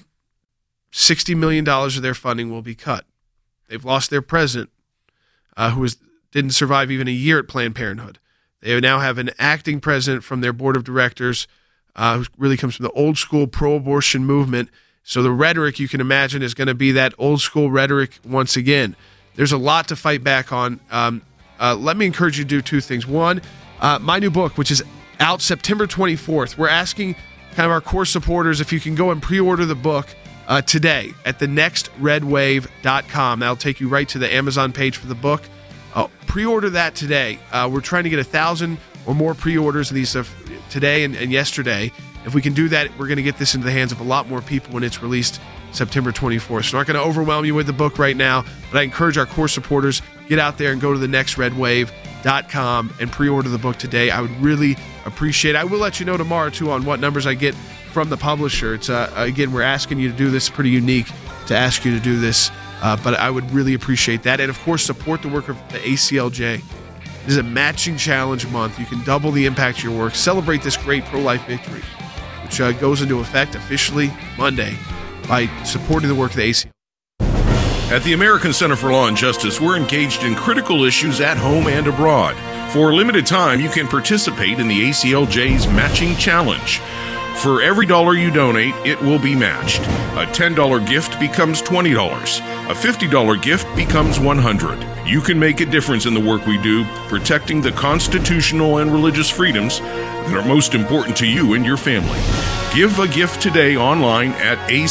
$60 million of their funding will be cut. They've lost their president, who didn't survive even a year at Planned Parenthood. They now have an acting president from their board of directors who really comes from the old school pro-abortion movement. So the rhetoric, you can imagine, is going to be that old school rhetoric once again. There's a lot to fight back on. Let me encourage you to do two things. One, my new book, which is out September 24th. We're asking kind of our core supporters if you can go and pre-order the book today at thenextredwave.com. That'll take you right to the Amazon page for the book. Pre-order that today. We're trying to get 1,000 or more pre-orders of these today and yesterday. If we can do that, we're going to get this into the hands of a lot more people when it's released September 24th. So I'm not going to overwhelm you with the book right now, but I encourage our core supporters, get out there and go to thenextredwave.com and pre-order the book today. I would really appreciate it. I will let you know tomorrow, too, on what numbers I get from the publisher. It's again, we're asking you to do this. Pretty unique to ask you to do this, but I would really appreciate that. And, of course, support the work of the ACLJ. This is a matching challenge month. You can double the impact of your work. Celebrate this great pro-life victory, which goes into effect officially Monday by supporting the work of the ACLJ. At the American Center for Law and Justice, we're engaged in critical issues at home and abroad. For a limited time, you can participate in the ACLJ's Matching Challenge. For every dollar you donate, it will be matched. A $10 gift becomes $20. A $50 gift becomes $100. You can make a difference in the work we do, protecting the constitutional and religious freedoms that are most important to you and your family. Give a gift today online at